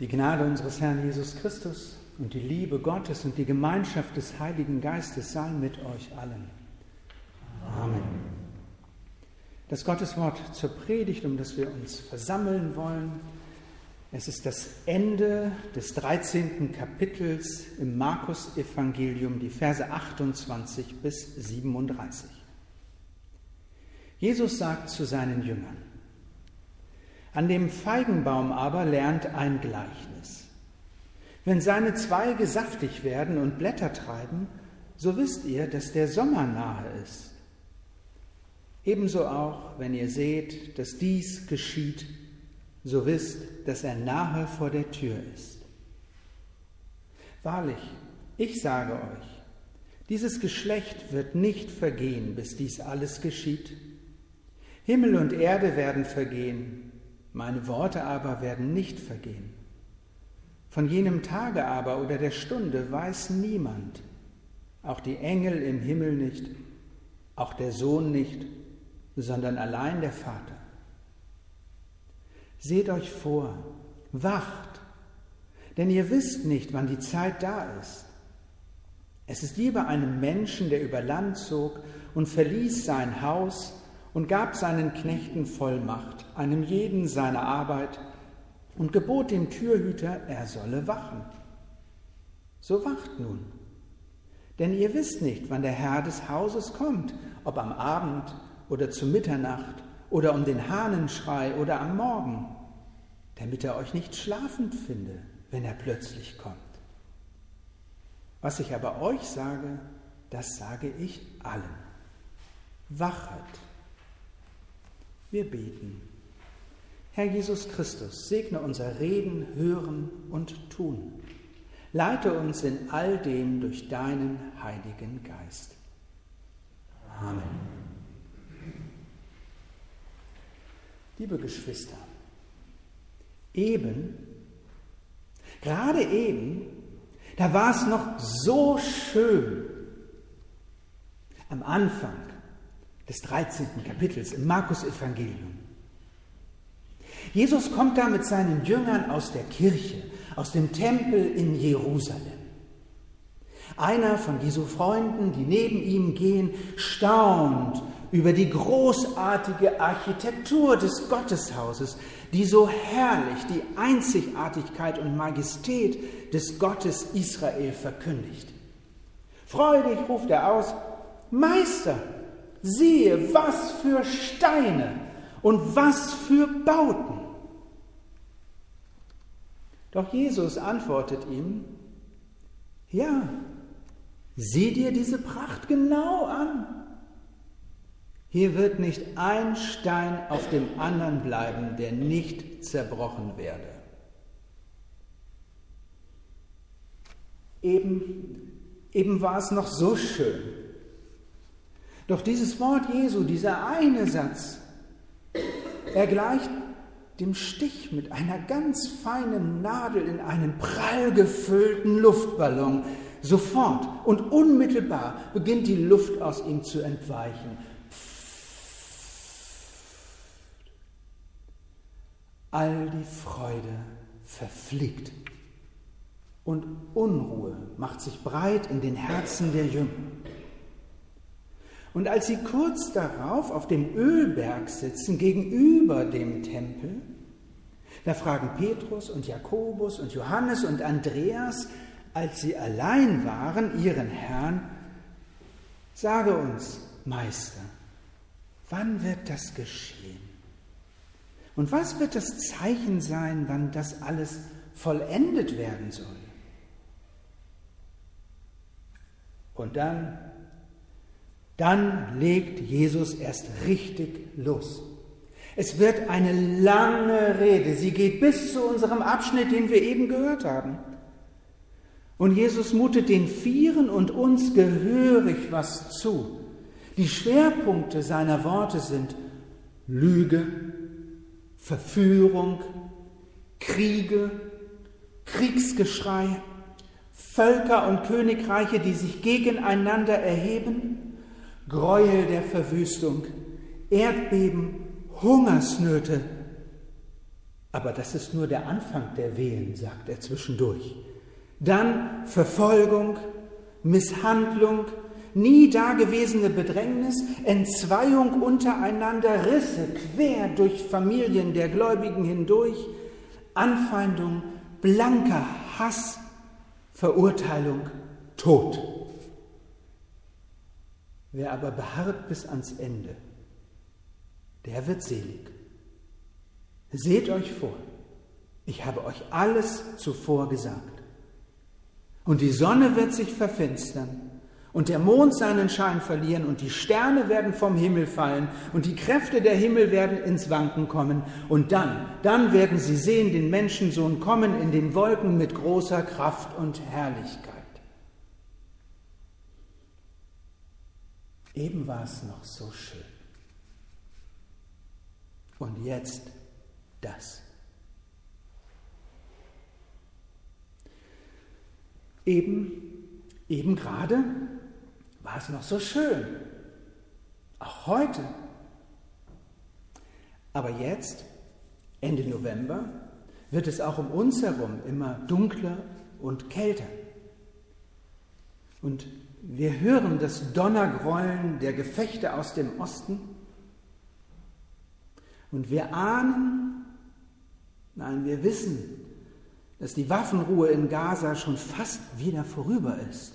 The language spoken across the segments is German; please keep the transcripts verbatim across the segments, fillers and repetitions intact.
Die Gnade unseres Herrn Jesus Christus und die Liebe Gottes und die Gemeinschaft des Heiligen Geistes sei mit euch allen. Amen. Das Gotteswort zur Predigt, um das wir uns versammeln wollen, es ist das Ende des dreizehnten Kapitels im Markus-Evangelium, die Verse achtundzwanzig bis siebenunddreißig. Jesus sagt zu seinen Jüngern: An dem Feigenbaum aber lernt ein Gleichnis. Wenn seine Zweige saftig werden und Blätter treiben, so wisst ihr, dass der Sommer nahe ist. Ebenso auch, wenn ihr seht, dass dies geschieht, so wisst, dass er nahe vor der Tür ist. Wahrlich, ich sage euch, dieses Geschlecht wird nicht vergehen, bis dies alles geschieht. Himmel und Erde werden vergehen, meine Worte aber werden nicht vergehen. Von jenem Tage aber oder der Stunde weiß niemand, auch die Engel im Himmel nicht, auch der Sohn nicht, sondern allein der Vater. Seht euch vor, wacht, denn ihr wisst nicht, wann die Zeit da ist. Es ist wie bei einem Menschen, der über Land zog und verließ sein Haus und gab seinen Knechten Vollmacht, einem jeden seine Arbeit, und gebot dem Türhüter, er solle wachen. So wacht nun, denn ihr wisst nicht, wann der Herr des Hauses kommt, ob am Abend oder zu Mitternacht oder um den Hahnenschrei oder am Morgen, damit er euch nicht schlafend finde, wenn er plötzlich kommt. Was ich aber euch sage, das sage ich allen. Wachet. Wir beten. Herr Jesus Christus, segne unser Reden, Hören und Tun. Leite uns in all dem durch deinen Heiligen Geist. Amen. Liebe Geschwister, eben, gerade eben, da war es noch so schön. Am Anfang des dreizehnten Kapitels im Markus-Evangelium. Jesus kommt da mit seinen Jüngern aus der Kirche, aus dem Tempel in Jerusalem. Einer von Jesu Freunden, die neben ihm gehen, staunt über die großartige Architektur des Gotteshauses, die so herrlich die Einzigartigkeit und Majestät des Gottes Israel verkündigt. Freudig ruft er aus: Meister, siehe, was für Steine und was für Bauten. Doch Jesus antwortet ihm: Ja, sieh dir diese Pracht genau an. Hier wird nicht ein Stein auf dem anderen bleiben, der nicht zerbrochen werde. Eben, eben war es noch so schön. Doch dieses Wort Jesu, dieser eine Satz, er gleicht dem Stich mit einer ganz feinen Nadel in einen prall gefüllten Luftballon. Sofort und unmittelbar beginnt die Luft aus ihm zu entweichen. All die Freude verfliegt und Unruhe macht sich breit in den Herzen der Jünger. Und als sie kurz darauf auf dem Ölberg sitzen, gegenüber dem Tempel, da fragen Petrus und Jakobus und Johannes und Andreas, als sie allein waren, ihren Herrn: Sage uns, Meister, wann wird das geschehen? Und was wird das Zeichen sein, wann das alles vollendet werden soll? Und dann, dann legt Jesus erst richtig los. Es wird eine lange Rede. Sie geht bis zu unserem Abschnitt, den wir eben gehört haben. Und Jesus mutet den Vieren und uns gehörig was zu. Die Schwerpunkte seiner Worte sind Lüge, Verführung, Kriege, Kriegsgeschrei, Völker und Königreiche, die sich gegeneinander erheben, Gräuel der Verwüstung, Erdbeben, Hungersnöte, Aber das ist nur der Anfang der Wehen, sagt er zwischendurch. Dann Verfolgung, Misshandlung, nie dagewesene Bedrängnis, Entzweiung untereinander, Risse quer durch Familien der Gläubigen hindurch, Anfeindung, blanker Hass, Verurteilung, Tod. Wer aber beharrt bis ans Ende, der wird selig. Seht euch vor, ich habe euch alles zuvor gesagt. Und die Sonne wird sich verfinstern und der Mond seinen Schein verlieren und die Sterne werden vom Himmel fallen und die Kräfte der Himmel werden ins Wanken kommen. Und dann, dann werden sie sehen den Menschensohn kommen in den Wolken mit großer Kraft und Herrlichkeit. Eben war es noch so schön. Und jetzt das. Eben, eben gerade war es noch so schön. Auch heute. Aber jetzt, Ende November, wird es auch um uns herum immer dunkler und kälter. Und wir hören das Donnergrollen der Gefechte aus dem Osten. Und wir ahnen, nein, wir wissen, dass die Waffenruhe in Gaza schon fast wieder vorüber ist.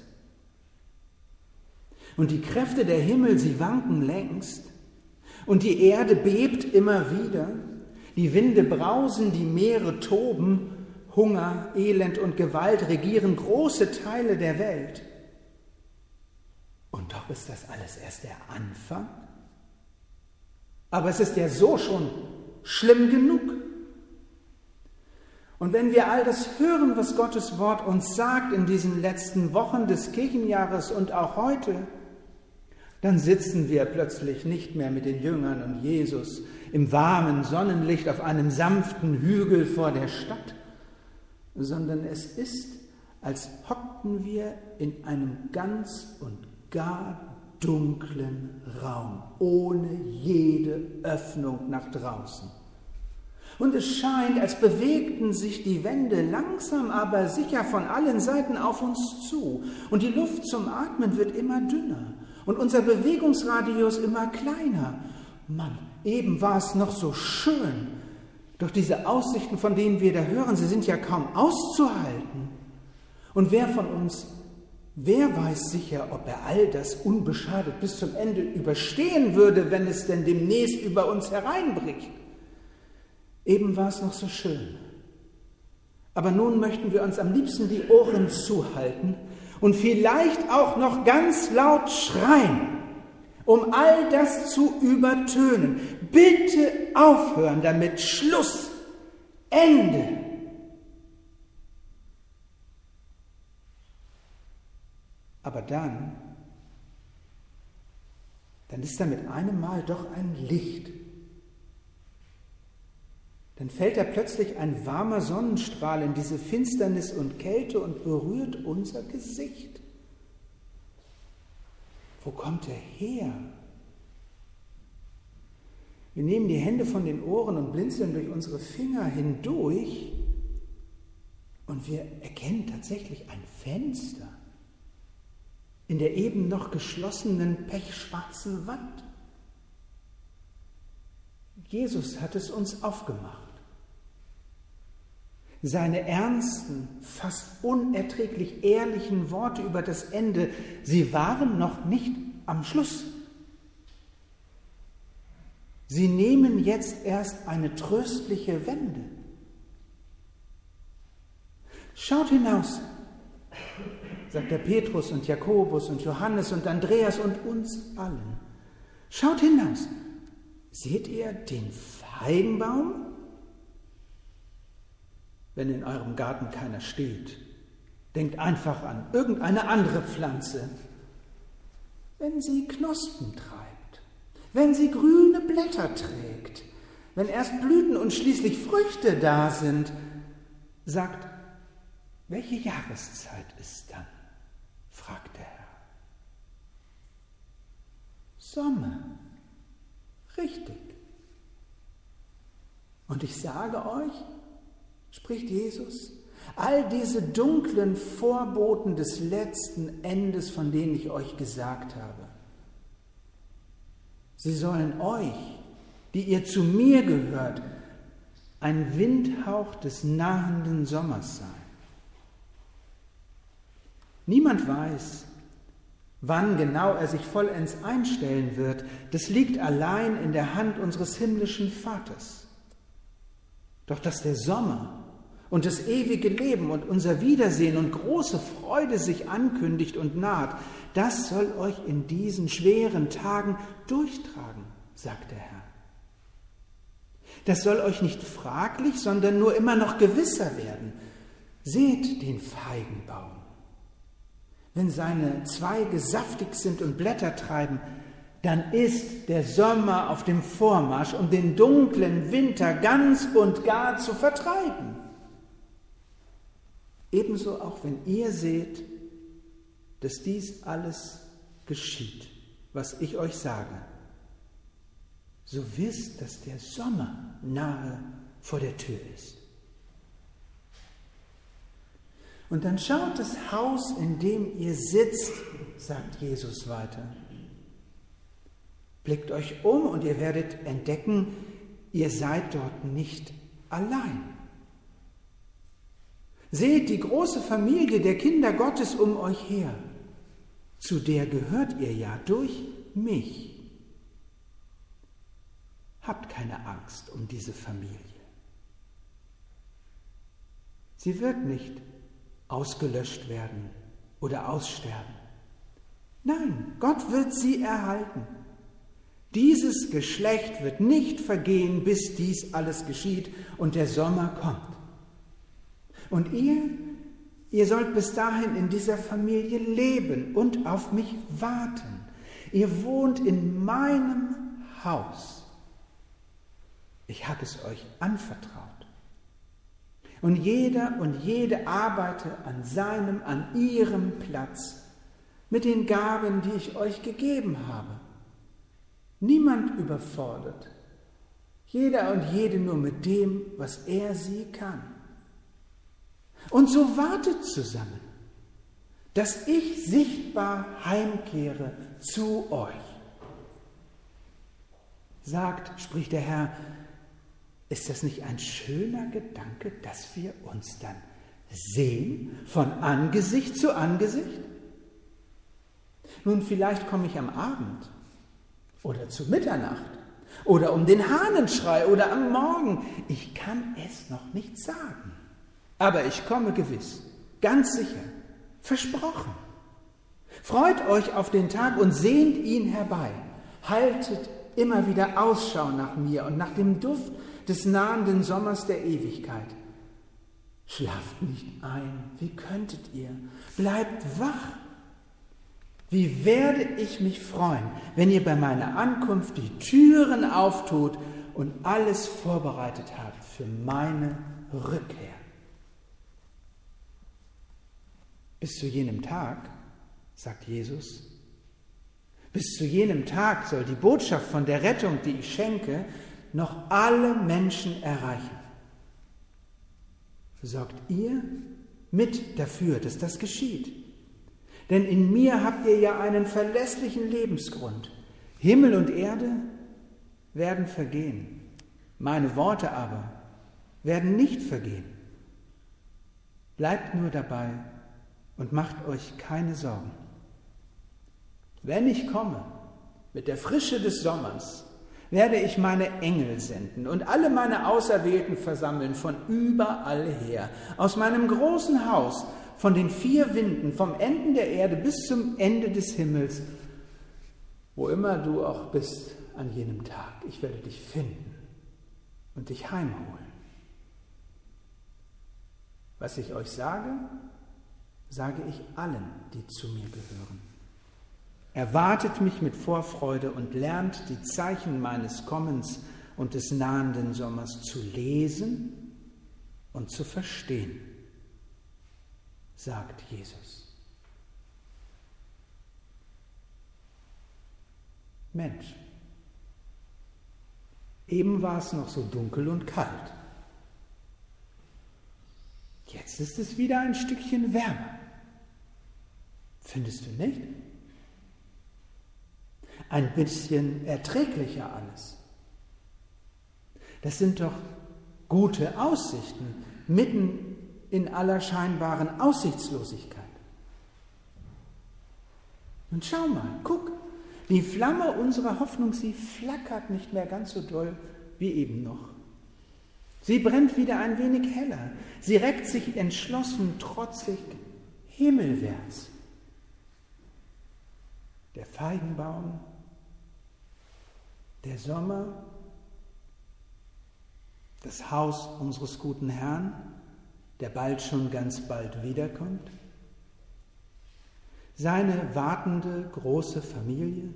Und die Kräfte der Himmel, sie wanken längst. Und die Erde bebt immer wieder. Die Winde brausen, die Meere toben. Hunger, Elend und Gewalt regieren große Teile der Welt. Und doch ist das alles erst der Anfang. Aber es ist ja so schon schlimm genug. Und wenn wir all das hören, was Gottes Wort uns sagt in diesen letzten Wochen des Kirchenjahres und auch heute, dann sitzen wir plötzlich nicht mehr mit den Jüngern und Jesus im warmen Sonnenlicht auf einem sanften Hügel vor der Stadt, sondern es ist, als hockten wir in einem ganz und gar dunklen Raum, ohne jede Öffnung nach draußen. Und es scheint, als bewegten sich die Wände langsam, aber sicher von allen Seiten auf uns zu. Und die Luft zum Atmen wird immer dünner und unser Bewegungsradius immer kleiner. Mann, eben war es noch so schön. Doch diese Aussichten, von denen wir da hören, sie sind ja kaum auszuhalten. Und wer von uns, wer weiß sicher, ob er all das unbeschadet bis zum Ende überstehen würde, wenn es denn demnächst über uns hereinbricht? Eben war es noch so schön. Aber nun möchten wir uns am liebsten die Ohren zuhalten und vielleicht auch noch ganz laut schreien, um all das zu übertönen. Bitte aufhören damit. Schluss. Ende. Aber dann, dann ist da mit einem Mal doch ein Licht. Dann fällt da plötzlich ein warmer Sonnenstrahl in diese Finsternis und Kälte und berührt unser Gesicht. Wo kommt er her? Wir nehmen die Hände von den Ohren und blinzeln durch unsere Finger hindurch und wir erkennen tatsächlich ein Fenster in der eben noch geschlossenen pechschwarzen Wand. Jesus hat es uns aufgemacht. Seine ernsten, fast unerträglich ehrlichen Worte über das Ende, sie waren noch nicht am Schluss. Sie nehmen jetzt erst eine tröstliche Wende. Schaut hinaus, sagt der Petrus und Jakobus und Johannes und Andreas und uns allen. Schaut hinaus. Seht ihr den Feigenbaum? Wenn in eurem Garten keiner steht, denkt einfach an irgendeine andere Pflanze. Wenn sie Knospen treibt, wenn sie grüne Blätter trägt, wenn erst Blüten und schließlich Früchte da sind, sagt, welche Jahreszeit ist dann? Fragt der Herr. Sommer. Richtig. Und ich sage euch, spricht Jesus, all diese dunklen Vorboten des letzten Endes, von denen ich euch gesagt habe, sie sollen euch, die ihr zu mir gehört, ein Windhauch des nahenden Sommers sein. Niemand weiß, wann genau er sich vollends einstellen wird. Das liegt allein in der Hand unseres himmlischen Vaters. Doch dass der Sommer und das ewige Leben und unser Wiedersehen und große Freude sich ankündigt und naht, das soll euch in diesen schweren Tagen durchtragen, sagt der Herr. Das soll euch nicht fraglich, sondern nur immer noch gewisser werden. Seht den Feigenbaum. Wenn seine Zweige saftig sind und Blätter treiben, dann ist der Sommer auf dem Vormarsch, um den dunklen Winter ganz und gar zu vertreiben. Ebenso auch wenn ihr seht, dass dies alles geschieht, was ich euch sage, so wisst, dass der Sommer nahe vor der Tür ist. Und dann schaut das Haus, in dem ihr sitzt, sagt Jesus weiter. Blickt euch um und ihr werdet entdecken, ihr seid dort nicht allein. Seht die große Familie der Kinder Gottes um euch her. Zu der gehört ihr ja durch mich. Habt keine Angst um diese Familie. Sie wird nicht ausgelöscht werden oder aussterben. Nein, Gott wird sie erhalten. Dieses Geschlecht wird nicht vergehen, bis dies alles geschieht und der Sommer kommt. Und ihr, ihr sollt bis dahin in dieser Familie leben und auf mich warten. Ihr wohnt in meinem Haus. Ich habe es euch anvertraut. Und jeder und jede arbeite an seinem, an ihrem Platz mit den Gaben, die ich euch gegeben habe. Niemand überfordert. Jeder und jede nur mit dem, was er sie kann. Und so wartet zusammen, dass ich sichtbar heimkehre zu euch. Sagt, spricht der Herr, ist das nicht ein schöner Gedanke, dass wir uns dann sehen von Angesicht zu Angesicht? Nun, vielleicht komme ich am Abend oder zu Mitternacht oder um den Hahnenschrei oder am Morgen. Ich kann es noch nicht sagen. Aber ich komme gewiss, ganz sicher, versprochen. Freut euch auf den Tag und sehnt ihn herbei. Haltet immer wieder Ausschau nach mir und nach dem Duft des nahenden Sommers der Ewigkeit. Schlaft nicht ein, wie könntet ihr? Bleibt wach. Wie werde ich mich freuen, wenn ihr bei meiner Ankunft die Türen auftut und alles vorbereitet habt für meine Rückkehr. Bis zu jenem Tag, sagt Jesus, bis zu jenem Tag soll die Botschaft von der Rettung, die ich schenke, noch alle Menschen erreichen. Sorgt ihr mit dafür, dass das geschieht. Denn in mir habt ihr ja einen verlässlichen Lebensgrund. Himmel und Erde werden vergehen, meine Worte aber werden nicht vergehen. Bleibt nur dabei und macht euch keine Sorgen. Wenn ich komme mit der Frische des Sommers, werde ich meine Engel senden und alle meine Auserwählten versammeln von überall her, aus meinem großen Haus, von den vier Winden, vom Ende der Erde bis zum Ende des Himmels, wo immer du auch bist an jenem Tag. Ich werde dich finden und dich heimholen. Was ich euch sage, sage ich allen, die zu mir gehören. Erwartet mich mit Vorfreude und lernt die Zeichen meines Kommens und des nahenden Sommers zu lesen und zu verstehen, sagt Jesus. Mensch, Eben war es noch so dunkel und kalt. Jetzt ist es wieder ein Stückchen wärmer. Findest du nicht? Ein bisschen erträglicher alles. Das sind doch gute Aussichten, mitten in aller scheinbaren Aussichtslosigkeit. Und schau mal, guck, die Flamme unserer Hoffnung, sie flackert nicht mehr ganz so doll wie eben noch. Sie brennt wieder ein wenig heller. Sie reckt sich entschlossen, trotzig himmelwärts. Der Feigenbaum, der Sommer, das Haus unseres guten Herrn, der bald schon ganz bald wiederkommt, seine wartende große Familie,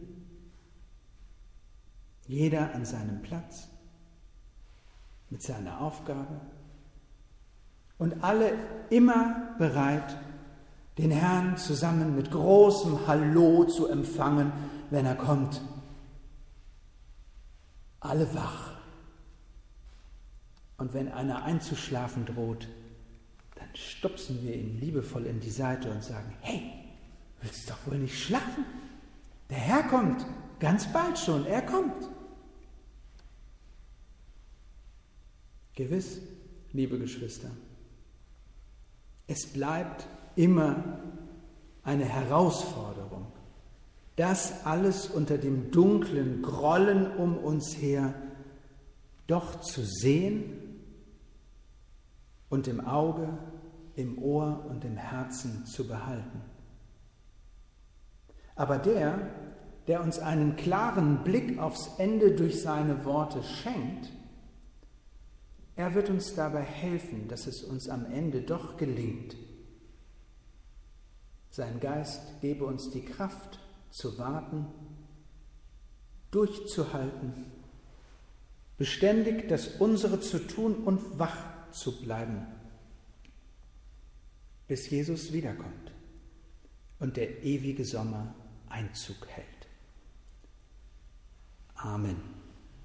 jeder an seinem Platz, mit seiner Aufgabe und alle immer bereit, den Herrn zusammen mit großem Hallo zu empfangen, wenn er kommt. Alle wach. Und wenn einer einzuschlafen droht, dann stupsen wir ihn liebevoll in die Seite und sagen, hey, willst du doch wohl nicht schlafen? Der Herr kommt, ganz bald schon, er kommt. Gewiss, liebe Geschwister, es bleibt immer eine Herausforderung, das alles unter dem dunklen Grollen um uns her doch zu sehen und im Auge, im Ohr und im Herzen zu behalten. Aber der, der uns einen klaren Blick aufs Ende durch seine Worte schenkt, er wird uns dabei helfen, dass es uns am Ende doch gelingt. Sein Geist gebe uns die Kraft zu warten, durchzuhalten, beständig das Unsere zu tun und wach zu bleiben, bis Jesus wiederkommt und der ewige Sommer Einzug hält. Amen.